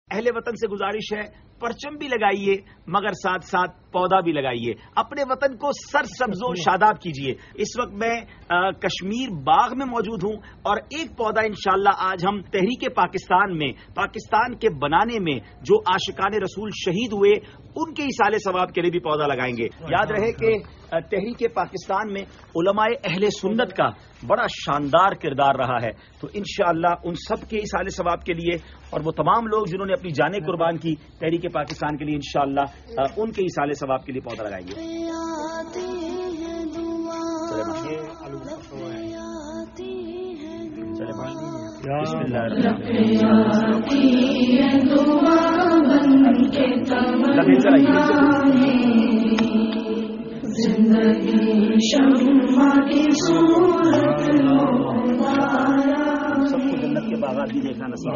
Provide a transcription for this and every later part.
اہل وطن سے گزارش ہے پرچم بھی لگائیے مگر ساتھ ساتھ پودا بھی لگائیے، اپنے وطن کو سرسبز و شاداب کیجیے۔ اس وقت میں کشمیر باغ میں موجود ہوں اور ایک پودا انشاءاللہ آج ہم تحریک پاکستان میں، پاکستان کے بنانے میں جو عاشقان رسول شہید ہوئے ان کے ایصال ثواب کے لیے بھی پودا لگائیں گے۔ یاد رہے کہ تحریک پاکستان میں علماء اہل سنت کا بڑا شاندار کردار رہا ہے، تو انشاءاللہ ان سب کے ایصال ثواب کے لیے اور وہ تمام لوگ جنہوں نے اپنی جانیں قربان کی تحریک پاکستان کے لیے انشاءاللہ ان کے ایصال ثواب کے لیے پودا لگائیں گے۔ بسم اللہ سب کو جنت کے باغات بھی دیکھنا نصیب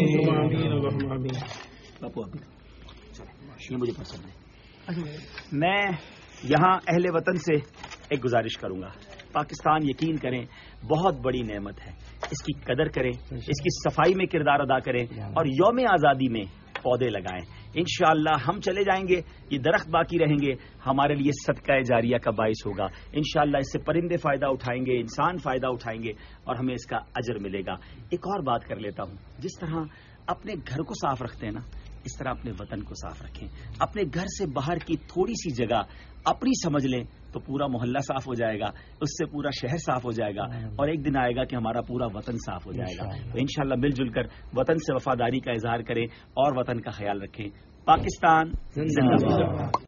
باپو ابھی یہ مجھے پسند ہے۔ میں یہاں اہل وطن سے ایک گزارش کروں گا، پاکستان یقین کریں بہت بڑی نعمت ہے، اس کی قدر کریں، اس کی صفائی میں کردار ادا کریں اور یوم آزادی میں پودے لگائیں۔ انشاءاللہ ہم چلے جائیں گے، یہ درخت باقی رہیں گے، ہمارے لیے صدقہ جاریہ کا باعث ہوگا۔ انشاءاللہ اس سے پرندے فائدہ اٹھائیں گے، انسان فائدہ اٹھائیں گے اور ہمیں اس کا اجر ملے گا۔ ایک اور بات کر لیتا ہوں، جس طرح اپنے گھر کو صاف رکھتے ہیں نا، اس طرح اپنے وطن کو صاف رکھیں۔ اپنے گھر سے باہر کی تھوڑی سی جگہ اپنی سمجھ لیں تو پورا محلہ صاف ہو جائے گا، اس سے پورا شہر صاف ہو جائے گا اور ایک دن آئے گا کہ ہمارا پورا وطن صاف ہو جائے گا۔ تو انشاءاللہ مل جل کر وطن سے وفاداری کا اظہار کریں اور وطن کا خیال رکھیں۔ پاکستان زندہ باد۔